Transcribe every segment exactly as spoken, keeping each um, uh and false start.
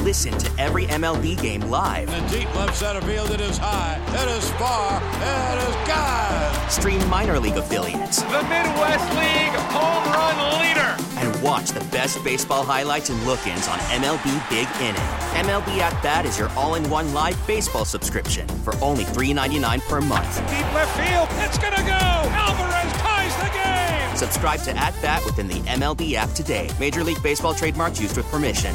Listen to every M L B game live. In the deep left center field, it is high, it is far, it is gone. Stream minor league affiliates. The Midwest League home run leader. And watch the best baseball highlights and look-ins on M L B Big Inning. M L B At Bat is your all-in-one live baseball subscription for only three dollars and ninety-nine cents per month. Deep left field, it's gonna go. Alvarez ties the game. Subscribe to At Bat within the M L B app today. Major League Baseball trademarks used with permission.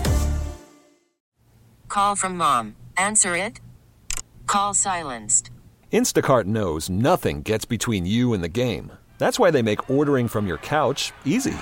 Call from mom. Answer it. Call silenced. Instacart knows nothing gets between you and the game. That's why they make ordering from your couch easy.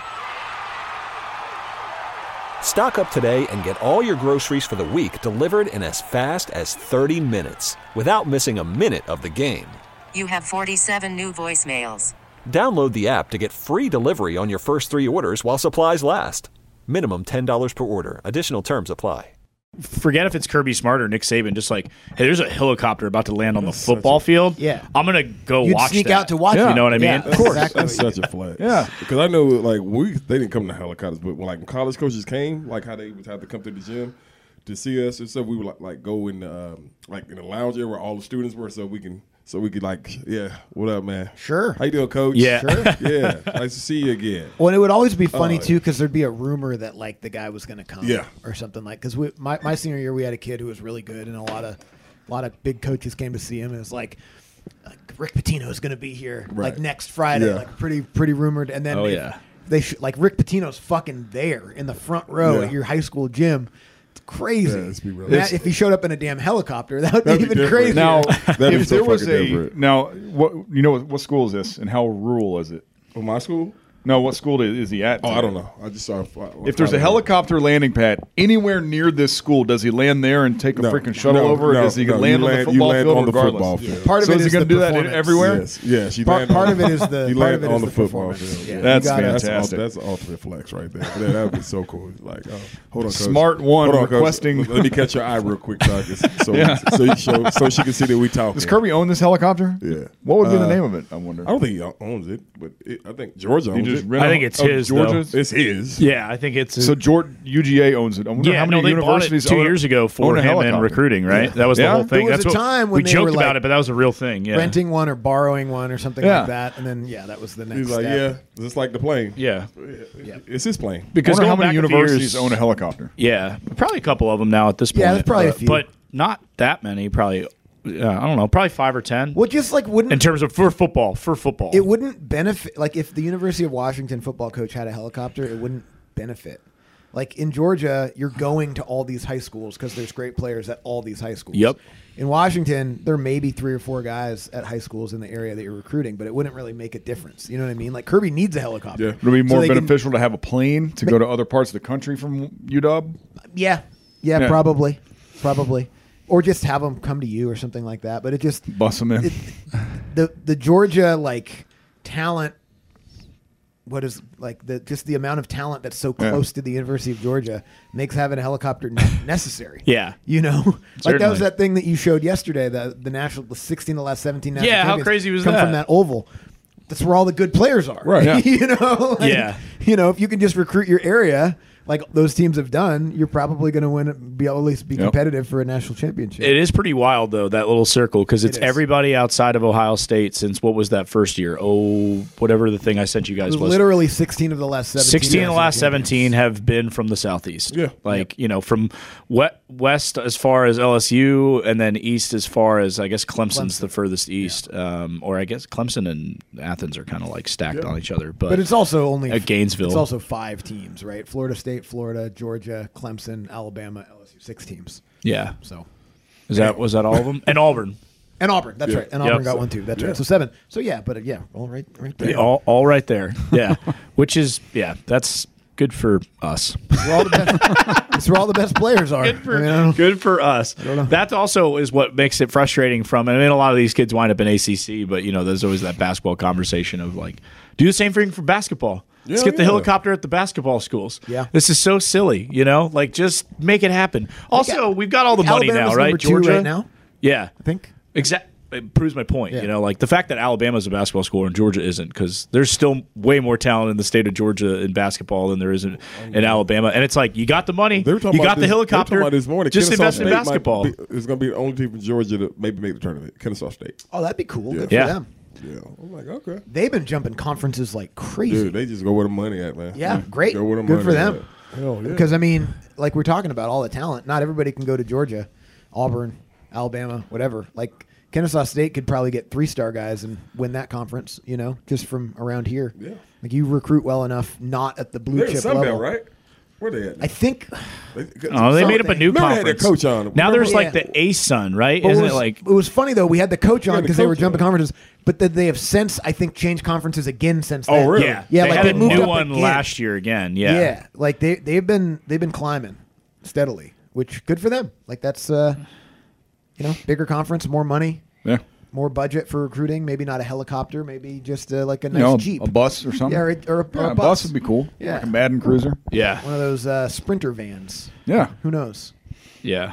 Stock up today and get all your groceries for the week delivered in as fast as thirty minutes without missing a minute of the game. You have forty-seven new voicemails. Download the app to get free delivery on your first three orders while supplies last. Minimum ten dollars per order. Additional terms apply. Forget if it's Kirby Smart or Nick Saban. Just like, hey, there's a helicopter about to land on the football a, field. Yeah, I'm gonna go You'd watch sneak that. out to watch. Yeah. it. You know what I mean? Yeah, of course, exactly. That's such a flex. Yeah, because I know like we they didn't come to helicopters, but when like when college coaches came, like how they would have to come to the gym to see us and stuff, we would like, like go in the, um, like in the lounge area where all the students were, so we can. So we could like, yeah, what up, man? Sure. How you doing, Coach? Yeah. Sure. Yeah. Nice to see you again. Well, and it would always be funny, Oh, too, because there'd be a rumor that, like, the guy was going to come Yeah. or something like because we my, my senior year, we had a kid who was really good, and a lot of a lot of big coaches came to see him, and it's like, like Rick Pitino is going to be here, Right. like, next Friday, Yeah. like, pretty pretty rumored. And then Oh, if yeah. they sh- like, Rick Pitino's fucking there in the front row Yeah. at your high school gym. It's crazy. Yeah, let's be real. Matt, It's- if he showed up in a damn helicopter, that would be That'd be even different. crazier. Now, That'd be if so there was fucking a different. now, what you know, what school is this, and how rural is it? Well, my school? No, what school is he at? Oh, I don't know. I just saw. If there's a helicopter landing pad anywhere near this school, does he land there and take a No, freaking shuttle no, over, or no, does he no, land you on land- the you football land field on the regardless? football Yeah, field. part of so it is he is going the to do that performance. everywhere? Yes, yes. You part, land part on, of it is the you part land of it on is the the football performance. field. Yeah, you That's gotta- That's fantastic. that's the ultimate flex right there. That that'd be so cool. Like, oh, hold on, Coach. Smart one Hold on, Coach. requesting- Let me catch your eye real quick, so I can- so Yeah. so you show, so she can see that we talking. Does Kirby own this helicopter? Yeah. What would be the Uh, name of it? I wonder. I don't think he owns it, but it, I think Georgia He owns just it. rent I a- think it's oh, his, though. Georgia's? It's his. Yeah, I think it's So Georgia, U G A owns it. I wonder yeah. how many No, they bought it universities two own years ago own for a him and helicopter. recruiting. Right, that was the Yeah? whole thing. There was That's a what time when we they joked were, about like, it, but that was a real thing. Yeah, renting one or borrowing one or something Yeah. like that, and then yeah, that was the next He's like, step. yeah, just like the plane. yeah, It's his plane. Because Wonder how how many back a few universities years- own a helicopter? yeah. Probably a couple of them now at this point. Yeah, there's probably a but, few. but not that many. Probably, uh, I don't know, probably five or ten. Well, just like wouldn't In terms of for football, for football, it wouldn't benefit like if the University of Washington football coach had a helicopter, it wouldn't benefit. Like in Georgia, you're going to all these high schools because there's great players at all these high schools. Yep. In Washington, there may be three or four guys at high schools in the area that you're recruiting, but it wouldn't really make a difference. You know what I mean? Like Kirby needs a helicopter. Yeah. Would it be So more they can- beneficial to have a plane to go to other parts of the country from U W? Yeah. yeah, Yeah. probably, probably, or just have them come to you or something like that. But it just Bust them in. it, the the Georgia like talent. What is like the just the amount of talent that's so Yeah. close to the University of Georgia makes having a helicopter ne- necessary. Yeah. you know, like that Certainly. was that thing that you showed yesterday. The the national, the sixteen to last seventeen. National Yeah, how champions crazy was come that? from that oval? That's where all the good players are, Right. Yeah. you know, like, Yeah. You know, if you can just recruit your area. Like those teams have done, you're probably going to win, be at least be Yep. competitive for a national championship. It is pretty wild, though, that little circle, because it's It is. everybody outside of Ohio State since what was that first year? Oh, whatever the thing I sent you It guys was was. literally sixteen of the last seventeen. sixteen of the national last champions. seventeen have been from the Southeast. Yeah. Like, you know, from we- west as far as L S U and then east as far as, I guess, Clemson's Clemson. the furthest east. Um, or I guess Clemson and Athens are kind of like stacked on each other. But, But it's also only at Gainesville. It's also five teams, right? Florida State, Florida, Georgia, Clemson, Alabama, L S U. Six teams. yeah. So Is that was that all of them? And Auburn. and Auburn. That's Yeah. right. And Auburn Yep. got one too. That's Yeah. right. So seven. So yeah, but uh, yeah, all right, right there. Yeah, all, all right there. Yeah. Which is, yeah, that's good for us. We're all the best. That's where all the best players are. Good for, I mean, I don't- good for us. know. That also is what makes it frustrating from, I mean, a lot of these kids wind up in A C C, but, you know, there's always that basketball conversation of, like, do the same thing for basketball. Let's Yeah, get the yeah. helicopter at the basketball schools. Yeah. This is so silly, you know? Like, just make it happen. Also, we've got all the money Alabama's now, right? number two Georgia? right now, Yeah. I think. Exactly. it proves my point. Yeah. You know, like the fact that Alabama's a basketball school and Georgia isn't, because there's still way more talent in the state of Georgia in basketball than there is in, in Alabama. And it's like, you got the money, They were talking you got about the this, helicopter, they were talking about this morning. just Kennesaw invest in State might basketball. Be, it's going to be the only team from Georgia to maybe make the tournament. Kennesaw State. Oh, that'd be cool. Yeah. Good Yeah. for them. Yeah, I'm like, okay. They've been jumping conferences like crazy. Dude, they just go where the money at, man. Yeah, great. Go where the Good money for them. At. Hell yeah. Because I mean, like we're talking about all the talent. Not everybody can go to Georgia, Auburn, Alabama, whatever. Like Kennesaw State could probably get three star guys and win that conference. You know, just from around here. Yeah. Like you recruit well enough, not at the blue They're in chip Sunbelt, level, right? Where they at? I think. They, Oh, they made up a something. new Remember they had their conference. coach on. Now Remember- there's like Yeah. the A S U N, right? But Isn't it was, it like it was funny though. We had the coach on the because they were coach jumping on. conferences, but then they have since I think changed conferences again since Oh, then. really? yeah, Yeah, they like had they a moved new up one again. last year again. Yeah, Yeah, like they they've been they've been climbing steadily, which good for them. Like that's uh, you know, bigger conference, more money, Yeah. more budget for recruiting. Maybe not a helicopter, maybe just uh, like a You nice know, a, Jeep, a bus or something. yeah, or a, or a, or Yeah, a a bus. bus would be cool. Yeah. Like a Madden Cruiser. yeah, One of those uh, Sprinter vans. Yeah. Who knows? yeah.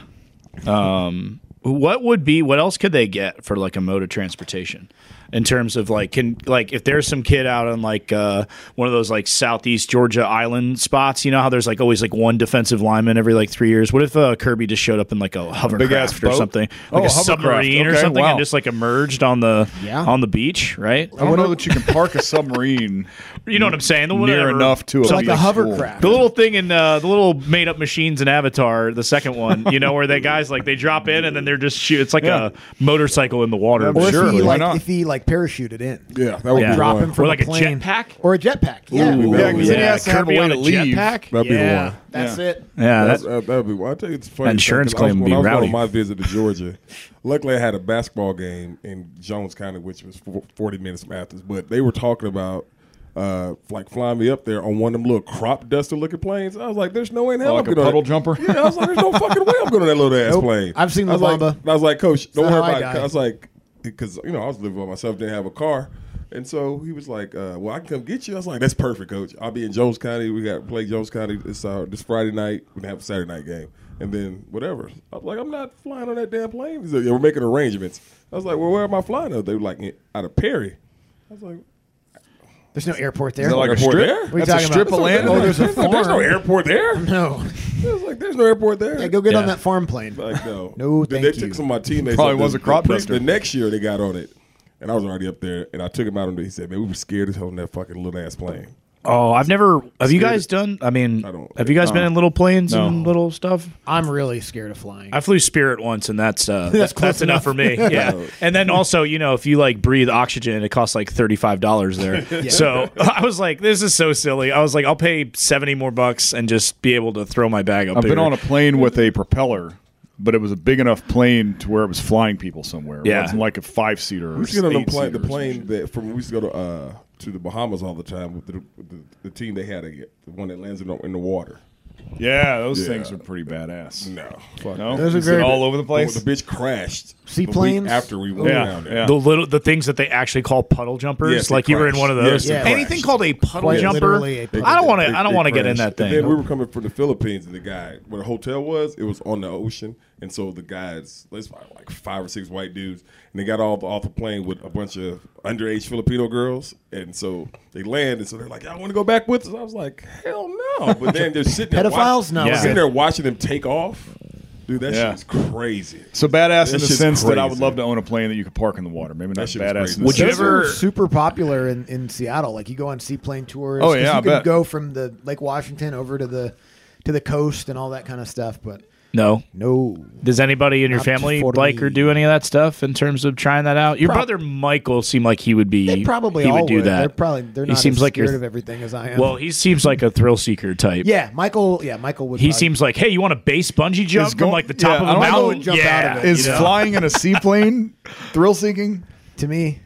Um, what would be? What else could they get for like a mode of transportation? In terms of like, can like if there's some kid out on like uh, one of those like Southeast Georgia island spots, you know how there's like always like one defensive lineman every like three years. What if uh, Kirby just showed up in like a hovercraft ass or boat? something, Oh, like a a hovercraft. submarine or Okay, something, wow. and just like emerged on the Yeah. on the beach, right? I don't know that you can park a submarine You know what I'm saying? The near whatever. enough to a So like a big hovercraft. The little thing in uh, the little made up machines in Avatar, the second one, you know, where they guys like they drop in and then they're just shoot. It's like Yeah. a motorcycle in the water. Or Sure, if he why like not? if he like parachuted in, Yeah, that would Yeah. be drop one. him from Or like a a plane, jetpack? or a jetpack. Yeah, Ooh, Yeah, that would because be then he one. has to have a Kirby way on to a leave. jetpack? That'd be the yeah, one. that's Yeah. it. Yeah, That's, that, uh, that would be. Well, I tell you, it's funny. Insurance because I was- claim would when be I was rowdy. on my visit to Georgia. Luckily, I had a basketball game in Jones County, which was fo- forty minutes from Athens. But they were talking about uh, like flying me up there on one of them little crop duster looking planes. I was like, "There's no way in hell Oh, I'm like a gonna puddle jumper? Yeah, I was like, "There's no fucking way I'm going on that little ass Nope. plane." I've seen I was La like, Bamba. I was like, "Coach, don't not worry how I about it." died. I was like, because you know I was living by myself, didn't have a car. And so he was like, uh, "Well, I can come get you." I was like, "That's perfect, Coach. I'll be in Jones County. We got play Jones County this uh, this Friday night. We're gonna have a Saturday night game, and then whatever." I was like, "I'm not flying on that damn plane." He's like, "Yeah, we're making arrangements." I was like, "Well, where am I flying out?" They were like, "Out of Perry." I was like, There's no airport there. Is it like a Airport strip? there? What are you That's a talking strip about? of land? Oh, there's a there's, no, there's no farm. airport there. No, I was like, "There's no airport there." yeah, go get on Yeah. that farm plane. Like, no. No, They- thank they you. took some of my teammates. Probably up was the- a crop the, duster. The next year they got on it, and I was already up there, and I took him out on it. He said, "Man, we were scared as hell on that fucking little ass plane." oh, I've never. Have you Scared guys it. done? I mean, I don't- have you guys been in little planes No. and little stuff? I'm really scared of flying. I flew Spirit once, and that's uh, That's that's, close that's enough enough. for me. Yeah, and then also, you know, if you like breathe oxygen, it costs like thirty five dollars there. So I was like, this is so silly. I was like, I'll pay seventy more bucks and just be able to throw my bag up. I've been bigger. on a plane with a propeller, but it was a big enough plane to where it was flying people somewhere. It Yeah. wasn't like a five seater. We used to get on the plane, the plane that from we used to go to uh, to the Bahamas all the time with the, with the, the team they had, the one that lands in the, in the water. Yeah, those Yeah. things are pretty badass. No, fuck No, Those are Is very it all big. over the The, place. the bitch crashed. the week Seaplanes? after we went Yeah, down there. yeah. the little the things that they actually call puddle jumpers. Yes, they like you were in crash. one of Yes, those. they Yeah. Anything crash. called a puddle Quite jumper. literally a I puddle don't want to. They- I don't they want to get in crashed. that And thing. then we were coming from the Philippines, and the guy where the hotel was, it was on the ocean, and so the guys, let's like five or six white dudes, and they got off off the plane with a bunch of underage Filipino girls, and so they land, and so they're like, "Y'all want to go back with us?" I was like, "Hell no!" But then they're sitting there, Pedophiles? watching, No, Yeah. sitting there watching them take off. Dude, that Yeah. shit's crazy. So badass in That the shit's sense that I would crazy. love to own a plane that you could park in the water. Maybe not That shit is badass. crazy. in the Would you sense- Those are ever- super popular in, in Seattle. Like you go on seaplane tours. Oh, 'cause yeah, you I can bet. go from the Lake Washington over to the to the coast and all that kind of stuff. But No. no, Does anybody in your Not family for like or me. do any of that stuff in terms of trying that out? Your Prob- brother Michael seemed like he would be. they probably he all would do that. They're probably they're He not seems as like scared you're- of everything as I am. Well, he seems like a thrill seeker type. yeah, Michael. Yeah, Michael would. He probably- seems like, hey, you want a base bungee jump Is from go- like the top yeah, of a I don't know, mountain? jump yeah, out of it. Is you know? flying in a seaplane thrill seeking? to me.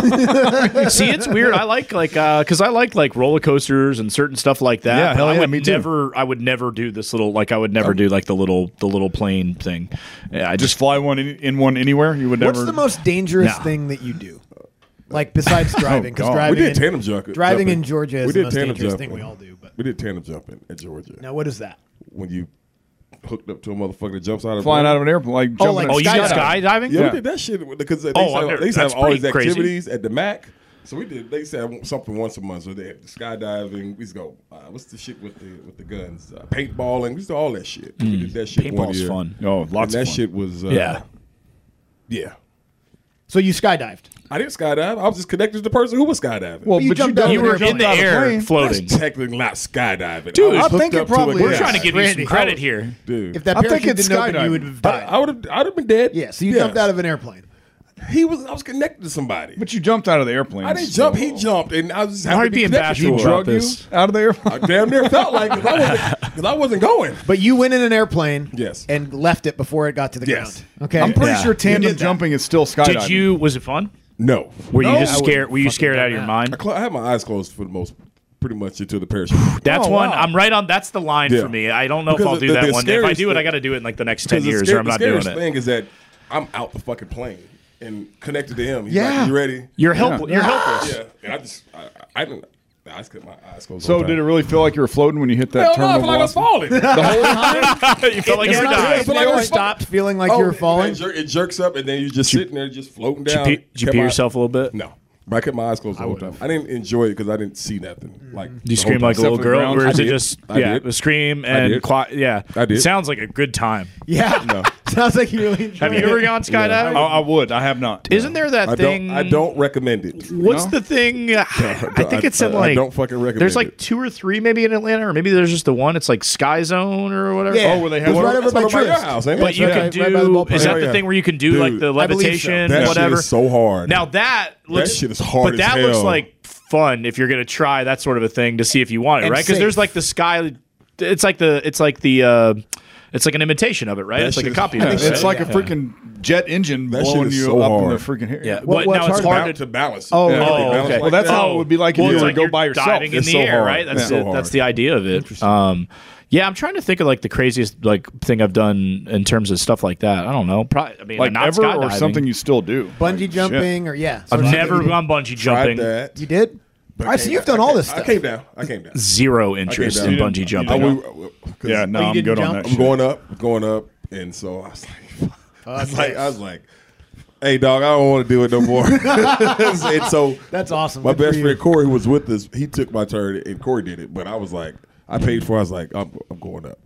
See, it's weird. I like like because I like like roller coasters and certain stuff like that. Yeah, but hell I yeah, would me too. never. I would never do this little like I would never do like the little the little plane thing. Yeah, I Just just fly one in, in one anywhere? You would never. What's the most dangerous No. thing that you do? Like besides driving, because God. We driving We did in, tandem jump. driving jumping. in Georgia We is did the most tandem dangerous jumping. thing we all do. But We did tandem jumping at Georgia. now, what is that? When you hooked up to a motherfucker that jumps out of Flying a out of an airplane, like jumping. like in Oh, a you did skydiving. skydiving? Yeah, Yeah. we did that shit because they, Oh, used to I've have, never- they used to have that's all these pretty crazy. activities at the M A C. So we did. They used to have something once a month. So they had the skydiving. We used to go. Uh, what's the shit with the with the guns? Uh, paintballing. We used to do all that shit. We did that shit one Paintball's year. fun. Oh, And lots that of fun. shit was. Uh, Yeah. Yeah. So you skydived. I didn't skydive. I was just connected to the person who was skydiving. Well, you but you, jumped out done of You an were airplane. in the jumped out of a air plane. floating. That's technically not skydiving. Dude, I, was I hooked think it up to a probably guy. We're trying to give you Randy, some credit how- here. Dude. If that I think parachute it's didn't open, you skydiving. would have I, died. I would have. I'd have been dead. Yeah, so you Yes. jumped out of an airplane. He was. I was connected to somebody. But you jumped out of the airplane. I didn't jump. He jumped, and I was just Why are happy you to be being connected bashful to him. about Drug you this? out of the airplane. I damn near felt like it. I wasn't, because I wasn't going. But you went in an airplane Yes. and left it before it got to the Yes. ground. Okay. I'm pretty Yeah. sure You tandem did that. jumping is still skydiving. Did you? Was it fun? No, Were you No, just I wouldn't scared? Were you fucking scared done out of your that. mind? I, cl- I had my eyes closed for the most, pretty much until the parachute. That's Oh, one. wow. I'm right on. That's the line Yeah. for me. I don't know Because if I'll the- do the that one. If I scariest do it, I thing- got to do it in like the next ten Because the years, scar- or I'm not the doing scariest it. thing is that I'm out the fucking plane and connected to him. He's Yeah. like, "You ready?" You're helpless. You're helpless. Yeah, and I just, I, I didn't. I just kept my eyes closed. So did it really feel like you were floating when you hit that Hell no, I terminal feel like I was velocity? falling. The whole time? You felt like It's you were not dying. good. But You I ever was stopped feeling like Oh, you were it- falling? It, jer- it jerks up, and then you just sitting there, just floating Did you down. pee, did you Kept pee my- yourself a little bit? No. But I kept my eyes closed the whole time. I didn't enjoy it because I didn't see nothing. Like Did you the whole scream time. like a little Except for the girl, ground. or is I it did. just I yeah, did. scream I and did. quiet? Yeah, I did. Sounds like a good time. Yeah. No. Sounds like you really enjoyed Have you it. ever gone skydiving? I, I would. I have not. Isn't there that I thing? don't. I don't recommend it. What's No? the thing? I think it's in I- I like. don't fucking recommend There's like it. two or three maybe in Atlanta, or maybe there's just the one. It's like Sky Zone or whatever. Yeah. Oh, where they have It was one- right over That's by right by your Tryst. house, ain't it? But you Yeah. can right do. by the ballpark. Is that Oh, the yeah. thing where you can do Dude, like the I believe so. levitation, That shit whatever? is so hard. Now that looks shit is hard but as that looks hell. like fun if you're gonna try that sort of a thing to see if you want it, And right? Because safe. there's like the sky. It's like the. It's like the. uh It's like an imitation of it, right? That It's like a shit is copy. hard. of it, It's right? like a freaking jet engine That shit blowing is you so up in hard. the freaking hair. Yeah. What- But what's now it's hard hard to to. balance. Oh, Yeah, oh, balance okay. like Well, that's that. how it would be like if Well, you it's were like to go you're by yourself. diving in It's the so air, hard. right? That's It's so the, hard. that's the idea of it. Um, yeah, I'm trying to think of like the craziest like thing I've done in terms of stuff like that. I don't know. Probably, I mean, Like not ever or skydiving. something you still do. Bungee jumping or yeah. I've something never you did. gone bungee Tried jumping. that. You did? But I see came you've down. done all I this came- stuff. I came down. I came down. Zero interest down. in You bungee didn't- jumping. I, you we, 'cause Yeah, no, you I'm didn't good on jump? that I'm shit. going up, going up, and so I was like, I was like, I was like, hey, dog, I don't want to do it no more. And so That's awesome. my Good for best you. friend Corey, who was with us, he took my turn, and Corey did it. But I was like, I paid for it. I was like, I'm, I'm going up.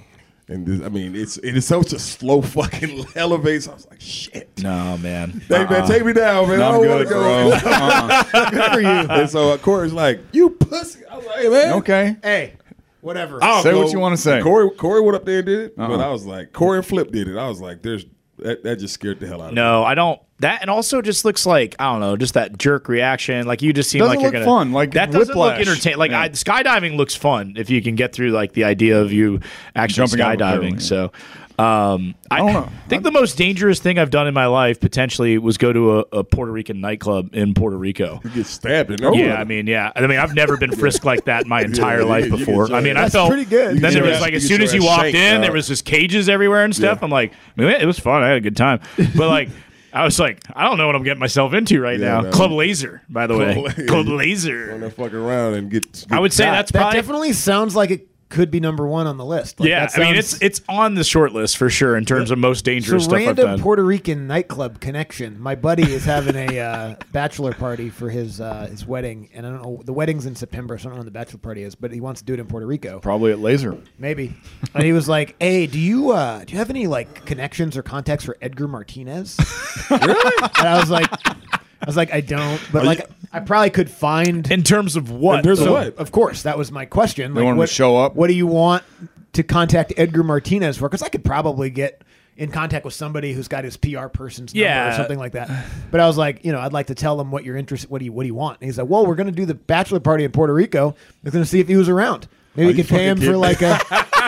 And this, I mean, it's it is such a slow fucking elevate. So I was like, shit. No, man. Hey, man, take me down, man. No, I I'm don't want good, to go. bro. Uh-uh. Good for you. And so uh, Corey's like, you pussy. I was like, hey, man. Okay. Hey, whatever. I'll Say go. what you wanna say. Corey, Corey went up there and did it, but Uh-uh. I was like, Corey and Flip did it. I was like, there's that, that just scared the hell out of me. No, I don't. That and also just looks like I don't know, just that jerk reaction. Like you just seem Doesn't like you're look gonna fun, like that doesn't look Whiplash. entertaining. Like Yeah. I, skydiving looks fun if you can get through like the idea of you actually Jumping out of a skydiving. plane, yeah. So. Um, I, don't know. think the most dangerous thing I've done in my life potentially was go to a, a Puerto Rican nightclub in Puerto Rico. You get stabbed in there. Yeah, I mean, yeah. I mean, I've never been frisked like that in my entire yeah, life you get before. your I mean, I That's felt pretty good. Then You there get was your like ass- as you soon get as you your ass walked shanked in, out. there was just cages everywhere and stuff. Yeah. I'm like, I mean, it was fun. I had a good time, but like. I was like, I don't know what I'm getting myself into right Yeah, now. man. Club Laser, by the way. Club- Club On Laser. that fucking around and get. get I would say got. that's that probably definitely sounds like it could be number one on the list. Like, yeah. that I mean, sounds- it's it's on the short list for sure in terms of most dangerous So stuff I've random done. Puerto Rican nightclub connection. My buddy is having a uh, bachelor party for his uh, his wedding, and I don't know the wedding's in September. So I don't know when the bachelor party is, but he wants to do it in Puerto Rico, Probably at Laser. maybe. And he was like, "Hey, do you uh, do you have any like connections or contacts for Edgar Martinez?" Really? And I was like, I was like, I don't, but Are like you- I probably could find. in terms of what? In terms of So, what? Of course, that was my question. They Like, want him to what, show up? What do you want to contact Edgar Martinez for? Because I could probably get in contact with somebody who's got his P R person's number Yeah. or something like that. But I was like, you know, I'd like to tell them what you're interested. What do you What do you want? And he's like, well, we're going to do the bachelor party in Puerto Rico. We're going to see if he was around. Maybe Are we you could pay him fucking for like a.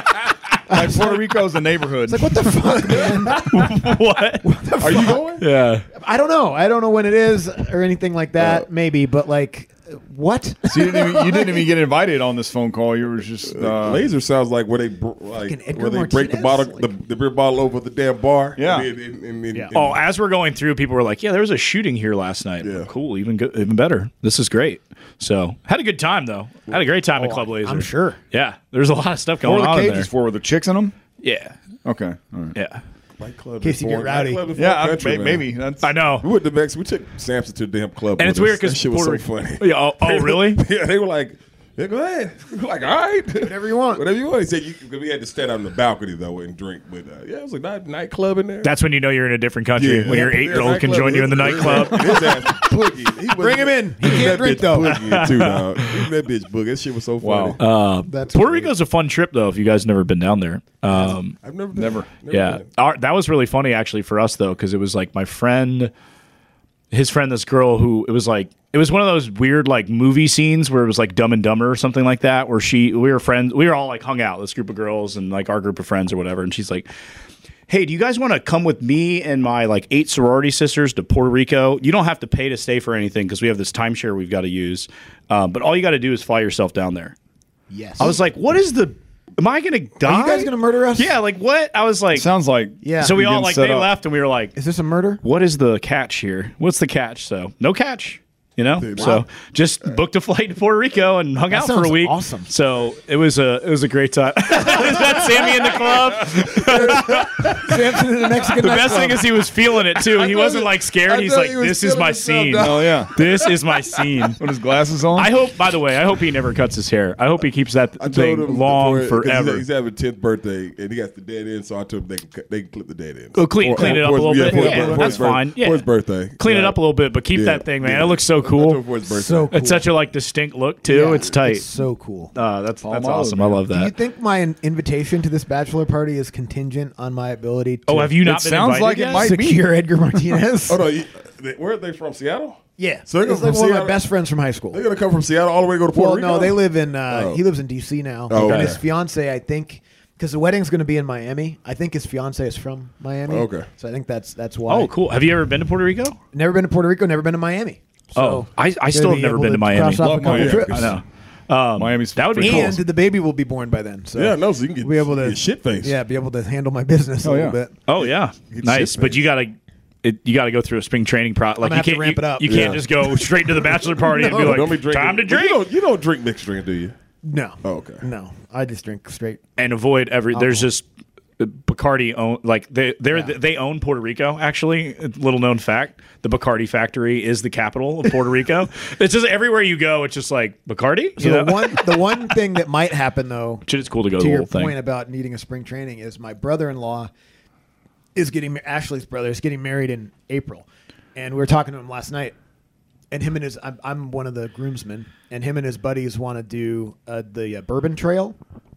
Like Puerto Rico's a neighborhood. It's like, what the fuck, man? what? Are you going? Yeah. I don't know. I don't know when it is or anything like that. Uh, maybe, but like, what? So you didn't even you didn't even get invited on this phone call. You were just uh, Laser sounds like where they br- like Fucking Edgar where they break the Martinez? bottle, Like- the, the beer bottle over the damn bar. Yeah. And, and, and, and, Yeah. and- Oh, as we're going through, people were like, "Yeah, there was a shooting here last night." Yeah. Cool, even good, even better. This is great. So had a good time though. Had a great time at Club Laser. I'm sure. Yeah, there's a lot of stuff what going were the on in cages there. for? Were the chicks in them? Yeah. Okay. All right. Yeah. Nightclub In case you get informed- rowdy. nightclub Yeah, informed I, country, may- man. maybe. That's, I know. We went to Mexico. We took Samson to the damn club. And with it's weird us. because that shit was so funny. Yeah, oh, oh, really? Yeah, they were like, yeah, go ahead. We're like, all right. Whatever you want. Whatever you want. He said, you, cause we had to stand out on the balcony, though, and drink. But, uh, yeah, it was a night, nightclub in there. That's when you know you're in a different country. Yeah. When your Yeah, eight-year-old can nightclub. join you in the His- nightclub. His ass boogie. He was- Bring him in. He was can't that drink, bitch though. Boogie, too, dog. He was that bitch boogie. That shit was so funny. Wow. Uh, That's Puerto great. Rico's a fun trip, though, if you guys never been down there. Um, I've never been. Never. never yeah. been. Our, that was really funny, actually, for us, though, because it was like my friend, his friend, this girl who, it was like, it was one of those weird, like, movie scenes where it was like Dumb and Dumber or something like that, where she, we were friends, we were all like hung out, this group of girls and like our group of friends or whatever. And she's like, hey, do you guys want to come with me and my like eight sorority sisters to Puerto Rico? You don't have to pay to stay for anything because we have this timeshare we've got to use. Um, but all you got to do is fly yourself down there. Yes. I was like, what is the, am I going to die? Are you guys gonna murder us? Yeah, like what? I was like, Sounds like. Yeah. so we you're all getting like, set they up. left and we were like, Is this a murder? what is the catch here? What's the catch? So no catch. You know, Dude, so wow. just booked a flight to Puerto Rico and hung That out for a sounds week. awesome. So it was a it was a great time. Is that Sammy in the club? Samson in the Mexican The best nightclub. thing is he was feeling it too. He thought wasn't he- like scared. I He's thought like, he was "This is feeling my himself, scene. dog. Oh, yeah. This is my scene." Put his glasses on. I hope. By the way, I hope he never cuts his hair. I hope he keeps that I told thing him long before- 'cause forever. He's, he's having tenth birthday and he got the dead end, so I told him they can cut- they can clip the dead end. Oh, clean- clean it up a little bit? For his, Yeah, for his that's birth- fine. Yeah. For his birthday, Clean it Yeah. up a little bit, but keep Yeah, that thing, man. yeah. It looks so I told cool. him for his birthday. So cool. It's such a like distinct look too. Yeah, it's tight. It's so cool. Uh, that's that's Palm awesome. olive, I love Do you that. think my in- invitation to this bachelor party is contingent on my ability to Oh, have you not It been sounds invited like it yet? might be. secure Edgar Martinez? Oh no, you, they, where are they from? Seattle? Yeah. So they're it's gonna like from one of my Seattle? best friends from high school. They're gonna come from Seattle all the way to go to Puerto Well, Rico. no, they live in. Uh, Oh. He lives in D C now. Oh, and okay. his fiance, I think, because the wedding's going to be in Miami. I think his fiance is from Miami. Okay. So I think that's that's why. Oh, cool. Have you ever been to Puerto Rico? Never been to Puerto Rico. Never been to Miami. So Oh, I, I gonna still have be never able been to Miami. Cross off Love a couple Miami. trips. I know. Um, Miami's that would be freaking cool. And the baby will be born by then. So Yeah, no, so you can get be able to get shit faced. Yeah, be able to handle my business a Oh, little yeah. bit. Oh yeah, Get nice. shit But you faced. gotta, it, you gotta go through a spring training process. Like gonna you have to can't ramp you, it up. You can't Yeah. just go straight to the bachelor party and be No, like, don't be drinking. time to You drink, don't, you don't drink mixed drink, do you? No. Oh, okay. No, I just drink straight. and avoid every. There's just Bacardi own like they they Yeah. they own Puerto Rico. Actually, little known fact: the Bacardi factory is the capital of Puerto Rico. It's just everywhere you go, it's just like Bacardi. So You know? the one the one thing that might happen though, Shit, it's cool to go to the your whole thing. point about needing a spring training, is my brother-in-law is getting Ashley's brother is getting married in April, and we were talking to him last night, and him and his I'm, I'm one of the groomsmen, and him and his buddies want to do uh, the uh, Bourbon Trail.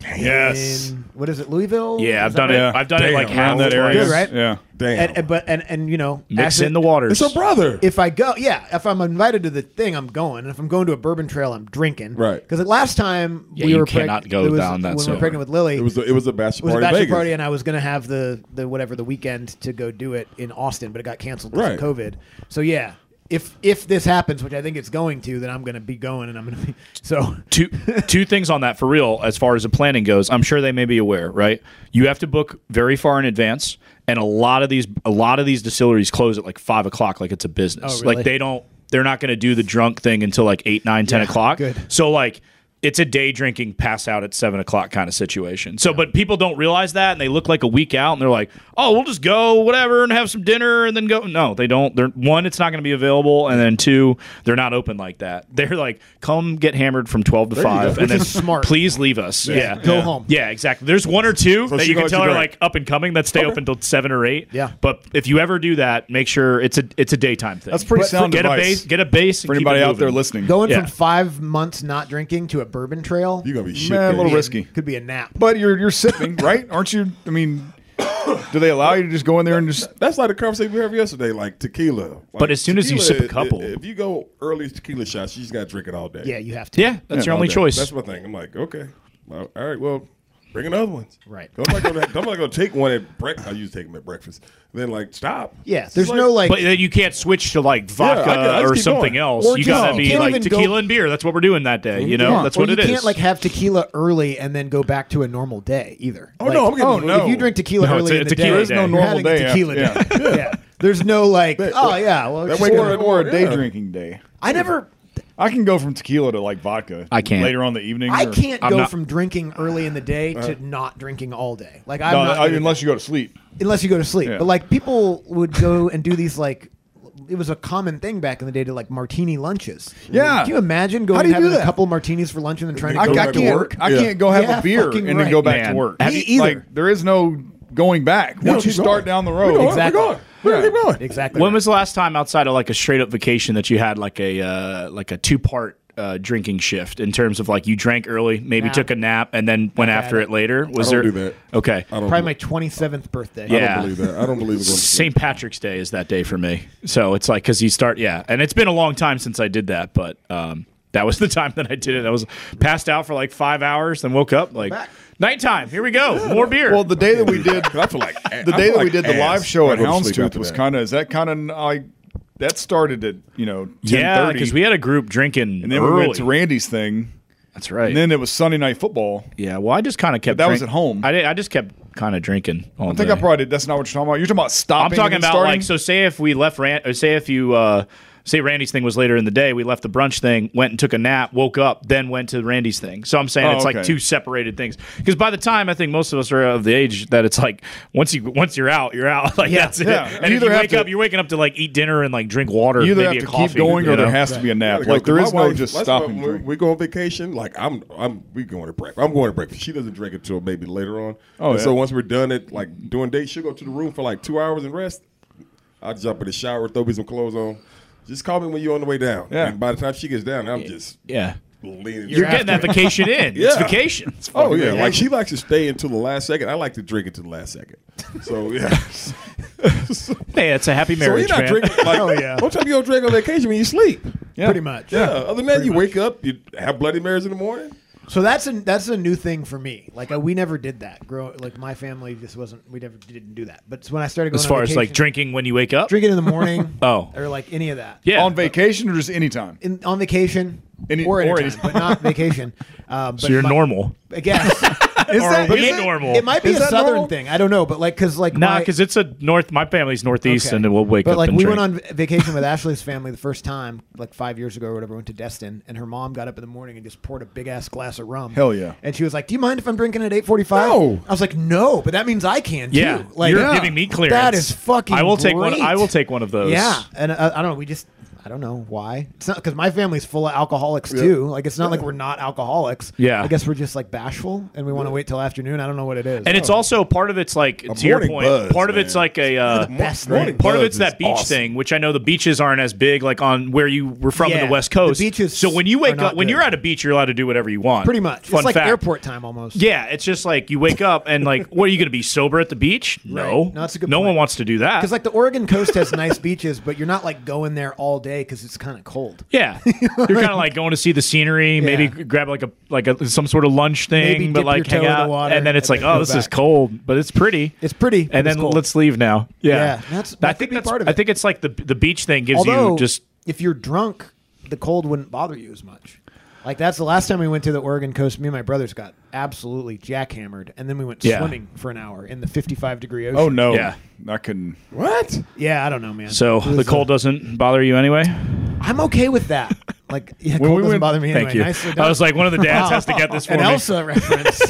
Yes. In, what is it, Louisville? Yeah, Is I've that done right? it. I've done it like Damn, half Around that twice. area. Good, right? Yeah. Damn. And, and but and and you know, Mix Ashley- in the waters. It's a brother. If I go, yeah, if I'm invited to the thing, I'm going. And if I'm going to a bourbon trail, I'm drinking. Right. Because the last time Yeah, we you were cannot preg- go it was down that when we slope. were pregnant with Lily. it was a, it was a bachelor it was a party. in bachelor Vegas. party, and I was going to have the the whatever the weekend to go do it in Austin, but it got canceled because Right. of COVID. So yeah, if if this happens, which I think it's going to, then I'm going to be going, and I'm going to be so. two two things on that for real as far as the planning goes. I'm sure they may be aware, right? You have to book very far in advance, and a lot of these a lot of these distilleries close at like five o'clock, like it's a business. Oh, really? Like they don't they're not going to do the drunk thing until like eight, nine, ten Yeah, o'clock. good. So like it's a day drinking, pass out at seven o'clock kind of situation. So, but people don't realize that, and they look like a week out, and they're like, "Oh, we'll just go, whatever, and have some dinner, and then go." No, they don't. They're one, it's not going to be available, and then two, they're not open like that. They're like, "Come get hammered from twelve to you five, go. and then Which is smart. please leave us." Yeah, Go home. Yeah, exactly. There's one or two So that she you can goes tell to are drink. like up and coming that stay Okay. open till seven or eight. Yeah. but if you ever do that, make sure it's a it's a daytime thing. That's pretty But sound Get a advice base. Get a base and for keep anybody it out there moving. listening. Going Yeah. from five months not drinking to a bourbon trail, You're gonna be shit. Man, a little faced. risky. could be a nap. But you're you're sipping, right? Aren't you? I mean, do they allow you to just go in there and just? That's like the conversation we had yesterday, like tequila. Like, But as soon as you tequila, sip a couple- if, if you go early tequila shots, you just gotta drink it all day. Yeah, you have to. Yeah, that's Yeah, your only okay. choice. That's my thing. I'm like, okay, well, all right, well, bring another one. Right. I'm not gonna, I'm not gonna take one at breakfast. I usually take them at breakfast. Then like stop. Yeah, It's there's like- no like. But then you can't switch to like vodka I can- I just or keep something going. else. Or You just- gotta you be can't like even tequila go- and beer. That's what we're doing that day. You know, Yeah. that's or what you it is. can't like have tequila early and then go back to a normal day either. Oh, Like, no, I'm getting- oh, no. If you drink tequila No, it's early a- in it's the a tequila day, day. you're There's no having normal a day tequila after- day. Yeah. There's no like, That- oh yeah, well, that just way pour you're- it. Or a day Yeah. drinking day. I never. I can go from tequila to like vodka. I can't. Later on in the evening. I or- can't I'm go not- from drinking early in the day to not drinking all day. Like I'm No, not I- gonna- unless you go to sleep. unless you go to sleep. Yeah. But like people would go and do these like. It was a common thing back in the day to like martini lunches. Yeah. Can you imagine How going do you and having do a that? couple martinis for lunch and then trying to I, go I back to can't. work? I Yeah. can't go have Yeah, a beer fucking and then right. go back Man. to work. Have Me either. Like there is no going back. No, Once you keep start going. down the We're road, going. Exactly. We're going. We're Yeah. gonna keep going. Exactly. When was the last time outside of like a straight up vacation that you had like a uh, like a two part uh, drinking shift in terms of like you drank early, maybe Nap. took a nap, and then went had after it. it later? Was I there? don't do that. Okay. I don't. Probably my twenty-seventh birthday. I Yeah. don't believe that. I don't believe in going to sleep. Saint Patrick's Day is that day for me. So it's like because you start, yeah, and it's been a long time since I did that, but um, that was the time that I did it. I was passed out for like five hours, then woke up like nighttime. Here we go, more beer. Well, the day that we did, I feel like the day that we did the live show at Houndstooth Houndstooth was kind of is that kind of like that started at you know ten yeah, thirty, because we had a group drinking, and then early. we went to Randy's thing, That's right. and then it was Sunday Night Football. yeah, well, I just kind of kept. But that was drink- at home. I did, I just kept kind of drinking. All I think day. I probably did. That's not what you're talking about. You're talking about I'm stopping. talking and then about starting? like so. Say if we left Rand, or say if you uh, say Randy's thing was later in the day, we left the brunch thing, went and took a nap, woke up, then went to Randy's thing. So I'm saying Oh, it's like okay. two separated things. Because by the time I think most of us are of the age that it's like once you once you're out, you're out. Like Yeah. that's it. Yeah. And You if you either have wake to- up, you're waking up to like eat dinner and like drink water. you either maybe have a to coffee, keep going you or there know? has to be a nap. Gotta go, Like there 'cause is my no wife- just that's stopping. why drink. When we go on vacation, like I'm, I'm, we going to breakfast. I'm going to breakfast. She doesn't drink until maybe later on. Oh, And yeah. So once we're done at like doing dates, she'll go to the room for like two hours and rest. I'll jump in the shower, throw me some clothes on. Just call me when you're on the way down. Yeah. And by the time she gets down, I'm just Yeah. leaning. You're getting that vacation in. It's Yeah. vacation. It's Oh fucking yeah, great. like she likes to stay until the last second. I like to drink until the last second. So yeah. Hey, it's a happy So marriage, you're not man. drinking. Like, Oh, yeah. What time you don't drink on vacation when you sleep? Yeah. Pretty much. Yeah. Other than that, you wake up, you have Bloody Marys in the morning. So that's a that's a new thing for me. Like uh, we never did that. Grow like my family just wasn't. We never didn't do that. But when I started going As far on as vacation, like drinking when you wake up. drinking in the morning, Oh. or like any of that. Yeah. On vacation or just anytime? In, on vacation Any- or or anytime, anytime. but not vacation. Um, So but you're my- normal. I guess. Is Or that, we is that- normal. It might be Is a that southern normal? thing. I don't know, but like because like Nah, my- because it's a north. My family's northeast, Okay. and then we'll wake but up. like and we drink. went on v- vacation with Ashley's family the first time, like five years ago or whatever. Went to Destin, and her mom got up in the morning and just poured a big ass glass of rum. Hell yeah. And she was like, "Do you mind if I'm drinking at eight forty-five?" No. I was like, "No," but that means I can too. Yeah, like you're yeah. giving me clearance. That is fucking. I will take one. great. I will take one of those. Yeah, and uh, I don't know. We just. I don't know why. It's not because my family's full of alcoholics too. Like it's not like we're not alcoholics. Yeah. I guess we're just like bashful and we want to wait till afternoon. I don't know what it is. And it's also part of it's like A to your morning point. buzz, part of it's man. like a uh, best Morning thing. part of buzz it's that is beach awesome. thing, which I know the beaches aren't as big like on where you were from in Yeah, the West the Coast. beaches so when you are wake not up, when good. you're at a beach, you're allowed to do whatever you want. Pretty much. Fun It's like fact. airport time almost. Yeah, it's just like you wake up and like, what are you going to be sober at the beach? No, Right. No, that's a good no point. one wants to do that. Because like the Oregon coast has nice beaches, but you're not like going there all day because it's kind of cold. yeah, you're kind of like going to see the scenery, maybe Yeah. grab like a like a some sort of lunch thing, Maybe but dip like your toe hang in the out, water and then it's and like, then oh, go this is back. cold, but it's pretty. It's pretty, but And it's then cold. let's leave now. Yeah, Yeah, that's- I that think could be that's part of I it. think it's like the the beach thing gives Although, you just if you're drunk, the cold wouldn't bother you as much. Like that's the last time we went to the Oregon coast. Me and my brothers got absolutely jackhammered, and then we went Yeah. swimming for an hour in the fifty-five degree ocean. Oh no. Yeah. I couldn't. What? Yeah, I don't know, man. so It the was, cold uh, doesn't bother you anyway. I'm okay with that. Like, yeah, When cold we doesn't went- bother me anyway. Thank you. Nicely I done. was like, one of the dads has to get this for An me. Elsa reference.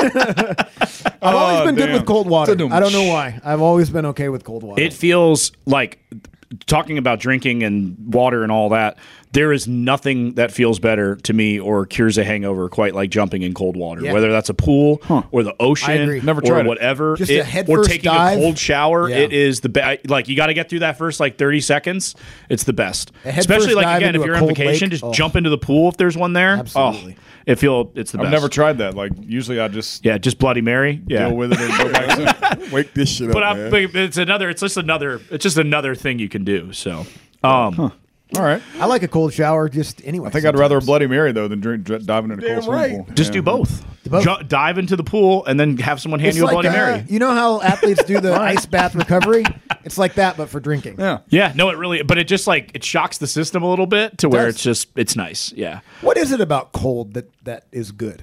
I've always Oh, been good damn. with cold water. Ta-dum. I don't know why. I've always been okay with cold water. It feels like talking about drinking and water and all that. There is nothing that feels better to me or cures a hangover quite like jumping in cold water, Yeah. whether that's a pool or the ocean I agree. Never or tried it. whatever. Just a It- head or first taking dive. a cold shower. Yeah. It is the best. Like you got to get through that first like thirty seconds. It's the best. A head Especially first like dive again, into if a you're on cold vacation, lake. just Oh. jump into the pool if there's one there. Absolutely. Oh, it feel it's the I've best. never tried that. Like usually I just Yeah, just Bloody Mary. Yeah. deal with it and go back to Wake this shit But, up, I, man. but it's another. It's just another. It's just another thing you can do. So, um, All right. I like a cold shower just anyway. I think I'd rather a Bloody Mary though than drink, dr- diving in a Damn cold swimming right. pool. just Yeah. do both. both. Ju- dive into the pool and then have someone hand It's you a like Bloody uh, Mary. You know how athletes do the ice bath recovery? It's like that, but for drinking. Yeah. Yeah, no, it really. But it just like it shocks the system a little bit to where does. it's just it's nice. Yeah. What is it about cold that that is good?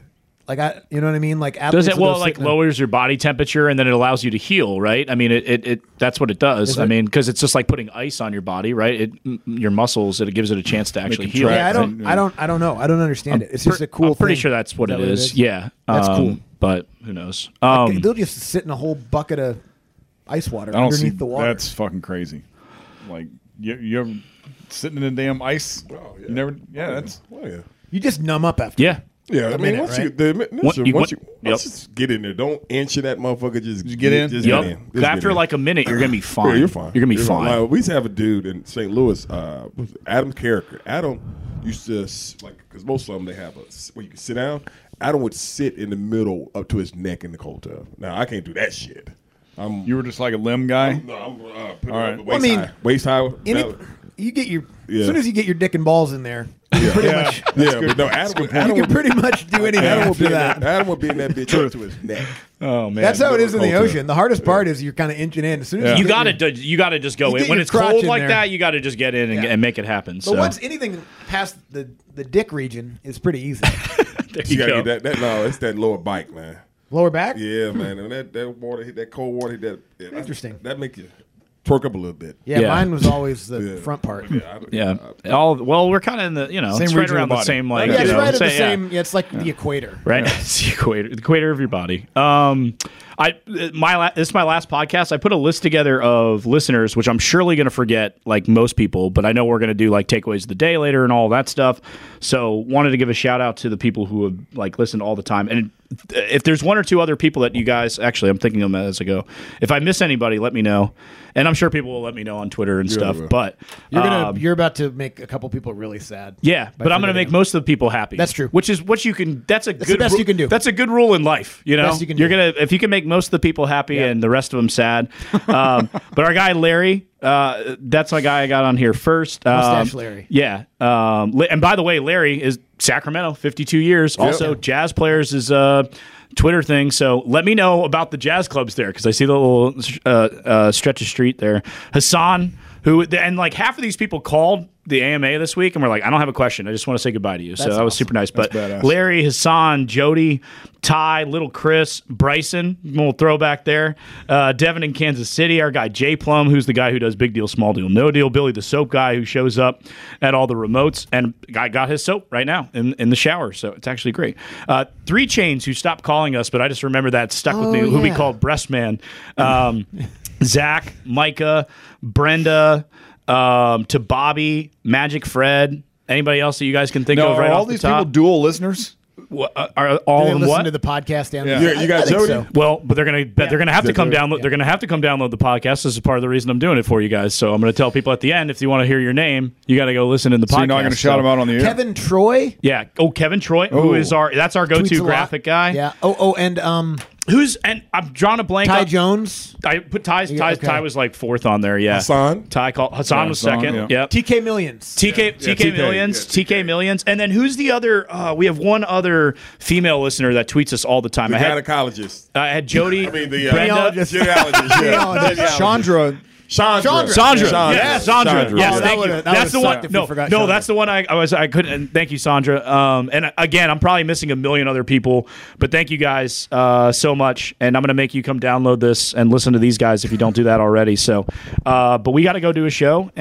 Like I, you know what I mean? Like Does athletes it will well go like sit in a- lowers your body temperature and then it allows you to heal, right? I mean, it it, it that's what it does. Is I it? mean, because it's just like putting ice on your body, right? It m- your muscles, it gives it a chance to actually heal. Yeah, I don't, I don't, I don't know. I don't understand it. It's just Pre- a cool. I'm pretty thing. sure that's what Is it that is. Yeah, That's Um, cool. But who knows? Like, Um, they'll just sit in a whole bucket of ice water I don't underneath see the water. that's fucking crazy. Like you, you ever sitting in a damn ice? Oh, yeah. You never. Yeah, that's. Oh, yeah. You just numb up after. yeah. Yeah, I A mean, minute, once right? you, the, listen, What- you- once what- you, once yep. you just get in there, don't inch that motherfucker. Just, Just get in? Just Yup. get in. Just get After in. like a minute, you're gonna be fine. Yeah, you're fine. You're gonna be You're fine. Like, we used to have a dude in Saint Louis, uh, was it Adam Carricker. Adam used to s- like because most of them they have a s- where you can sit down. Adam would sit in the middle up to his neck in the cold tub. Now I can't do that shit. I'm You were just like a limb guy. no, I'm uh, put it All up right. waist Well, I mean, high. Waist high. Any, That- you get your Yeah. as soon as you get your dick and balls in there, yeah, pretty yeah, much yeah, but no, Adam, would, Adam you would can pretty much do anything Adam would be after in that. that. Adam would be in that bitch up to his neck. Oh man, That's how it is in the Cold tub. ocean. The hardest part is you're kind of inching in. As soon as You get gotta your- do- you gotta just go You in get when your it's crotch cold in like there. that. You gotta just get in and, Yeah. and make it happen. But So once anything past the the dick region is pretty easy. there You you gotta go. get that, that. No, it's that lower bike, man. Lower back. Yeah, man. And that, that water hit that cold water hit that. Yeah, that- Interesting. That make you twerk up a little bit. Yeah, Yeah. mine was always the Yeah. front part. Yeah. I- Yeah. I- All well, we're kind of in the you know Same it's right region of around the the body. same like yeah, you it's know, right at the say, yeah. same. Yeah, it's like the equator. Right, it's the equator, the equator of your body. Um, I my la- this is my last podcast. I put a list together of listeners, which I'm surely going to forget, like most people. But I know we're going to do like takeaways of the day later and all that stuff. So wanted to give a shout out to the people who have like listened all the time. And if there's one or two other people that you guys actually, I'm thinking of them as I go. If I miss anybody, let me know. And I'm sure people will let me know on Twitter and stuff. well. But You're gonna um, you're about to make a couple people really sad. yeah, by but I'm going to forgetting make most of the people happy. That's true. Which is what you can. That's a the good. best ru- you can do. That's a good rule in life. You know, Best you can you're do. gonna if you can make most of the people happy Yeah. and the rest of them sad. Um, but our guy Larry, uh, that's my guy I got on here first. Um, Mustache Larry. Yeah. Um, li- and by the way, Larry is Sacramento, fifty-two years. Also, Jazz Players is uh, Twitter thing. So let me know about the jazz clubs there because I see the little uh, uh, stretch of street there. Hassan, who and like half of these people called the A M A this week and we're like, I don't have a question. I just want to say goodbye to you. So That's that was awesome. super nice. But badass. Larry, Hassan, Jody, Ty, Little Chris, Bryson, little throwback there. Uh, Devin in Kansas City, our guy Jay Plum, who's the guy who does Big Deal, Small Deal, No Deal. Billy, the soap guy who shows up at all the remotes. And I got his soap right now in, in the shower. So it's actually great. Uh, Three Chains, who stopped calling us, but I just remember that stuck with Oh, me, who we yeah. called Breast Man. Um, Zach, Micah, Brenda, um, to Bobby, Magic Fred. Anybody else that you guys can think No, of are right all off the these top? people dual listeners? What, uh, are all They in listen what? to the podcast and Yeah. the- Yeah, you got I think Jody? so. Well, but they're gonna but they're gonna have to Is that come right? download. They're gonna have to come download the podcast. This is part of the reason I'm doing it for you guys. So I'm gonna tell people at the end if you want to hear your name, you got to go listen in the So podcast. you're not going to shout So- them out on the air? Kevin Troy. Yeah. Oh, Kevin Troy, who Oh. is our that's our tweets go-to a lot. graphic guy. Yeah. Oh, oh, and um, Who's and I'm drawing a blank. Ty on- Jones, I put Ty's. Yeah, Ty's okay. Ty was like fourth on there. Yeah. Hassan? Ty called Hassan Yeah, was Hassan, second. yeah. Yep. T K Millions. T K T K T K, Millions, yeah, T K Millions, and then who's the other? Uh, we have one other female listener that tweets us all the time. The I had gynecologist. I had Jody, I mean, the uh, Brenda, Genealogist. genealogist. Yeah. Genealogist. Chandra. Chandra. Sandra. Chandra. Yes, Sandra. Chandra. Yes, Oh, that thank you. would've- that That's the would've one. sucked if No, we forgot no, Sandra. that's the one I, I was. I couldn't. Thank you, Sandra. Um, and again, I'm probably missing a million other people, but thank you guys uh, so much. And I'm gonna make you come download this and listen to these guys if you don't do that already. So, uh, but we got to go do a show,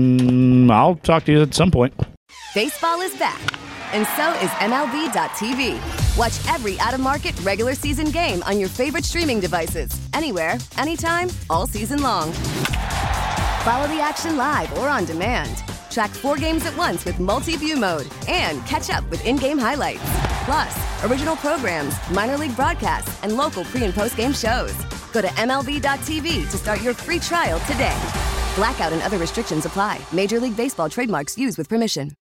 and I'll talk to you at some point. Baseball is back, and so is M L B dot T V. Watch every out-of-market regular season game on your favorite streaming devices, anywhere, anytime, all season long. Follow the action live or on demand. Track four games at once with multi-view mode and catch up with in-game highlights. Plus, original programs, minor league broadcasts, and local pre- and post-game shows. Go to M L B dot T V to start your free trial today. Blackout and other restrictions apply. Major League Baseball trademarks used with permission.